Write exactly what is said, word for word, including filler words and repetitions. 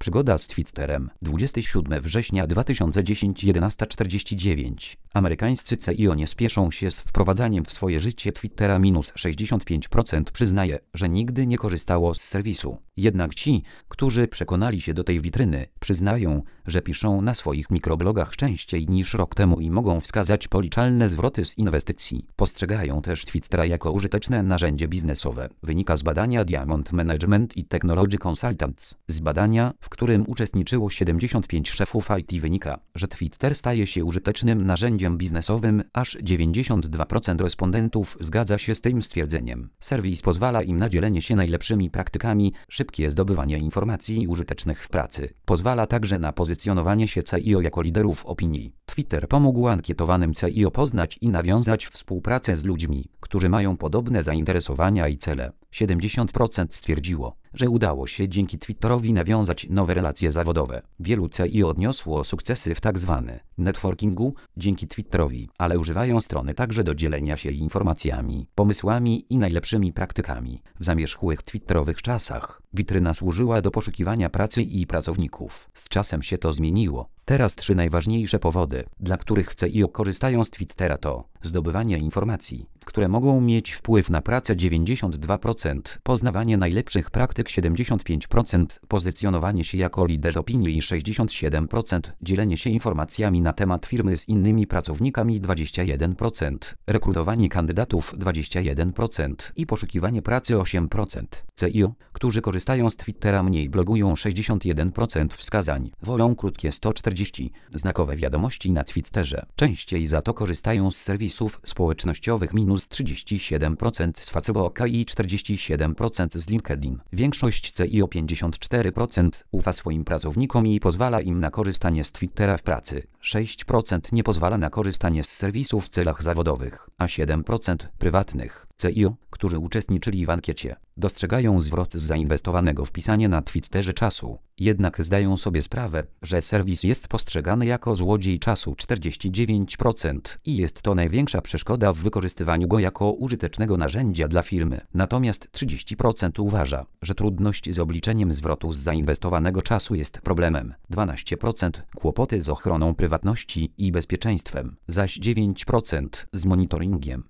Przygoda z Twitterem. dwudziestego siódmego września dwa tysiące dziesiątego, jedenasta czterdzieści dziewięć. Amerykańscy C E O nie spieszą się z wprowadzaniem w swoje życie Twittera. Minus sześćdziesiąt pięć procent przyznaje, że nigdy nie korzystało z serwisu. Jednak ci, którzy przekonali się do tej witryny, przyznają, że piszą na swoich mikroblogach częściej niż rok temu i mogą wskazać policzalne zwroty z inwestycji. Postrzegają też Twittera jako użyteczne narzędzie biznesowe. Wynika z badania Diamond Management i Technology Consultants. Z badania, w którym uczestniczyło siedemdziesiąt pięć szefów I T, wynika, że Twitter staje się użytecznym narzędziem biznesowym. Aż dziewięćdziesiąt dwa procent respondentów zgadza się z tym stwierdzeniem. Serwis pozwala im na dzielenie się najlepszymi praktykami, szybkie zdobywanie informacji użytecznych w pracy. Pozwala także na pozycjonowanie się C E O jako liderów opinii. Twitter pomógł ankietowanym C E O poznać i nawiązać współpracę z ludźmi, którzy mają podobne zainteresowania i cele. siedemdziesiąt procent stwierdziło, że udało się dzięki Twitterowi nawiązać nowe relacje zawodowe. Wielu C E O odniosło sukcesy w tzw. networkingu dzięki Twitterowi, ale używają strony także do dzielenia się informacjami, pomysłami i najlepszymi praktykami. W zamierzchłych twitterowych czasach witryna służyła do poszukiwania pracy i pracowników. Z czasem się to zmieniło. Teraz trzy najważniejsze powody, dla których C E O korzystają z Twittera, to zdobywanie informacji, które mogą mieć wpływ na pracę dziewięćdziesiąt dwa procent, poznawanie najlepszych praktyk siedemdziesiąt pięć procent, pozycjonowanie się jako lider opinii sześćdziesiąt siedem procent, dzielenie się informacjami na temat firmy z innymi pracownikami dwadzieścia jeden procent, rekrutowanie kandydatów dwadzieścia jeden procent i poszukiwanie pracy osiem procent. C E O, którzy korzystają z Twittera, mniej blogują sześćdziesiąt jeden procent wskazań, wolą krótkie sto czterdzieści znakowe wiadomości na Twitterze, częściej za to korzystają z serwisów społecznościowych. Minus trzydzieści siedem procent z Facebook i czterdzieści siedem procent z LinkedIn. Większość C E O pięćdziesiąt cztery procent ufa swoim pracownikom i pozwala im na korzystanie z Twittera w pracy. sześć procent nie pozwala na korzystanie z serwisu w celach zawodowych, a siedem procent prywatnych. C E O, którzy uczestniczyli w ankiecie, dostrzegają zwrot z zainwestowanego w pisanie na Twitterze czasu. Jednak zdają sobie sprawę, że serwis jest postrzegany jako złodziej czasu. czterdzieści dziewięć procent i jest to największa przeszkoda w wykorzystywaniu go jako użytecznego narzędzia dla firmy. Natomiast trzydzieści procent uważa, że trudność z obliczeniem zwrotu z zainwestowanego czasu jest problemem. dwanaście procent kłopoty z ochroną prywatności i bezpieczeństwem, zaś dziewięć procent z monitoringiem.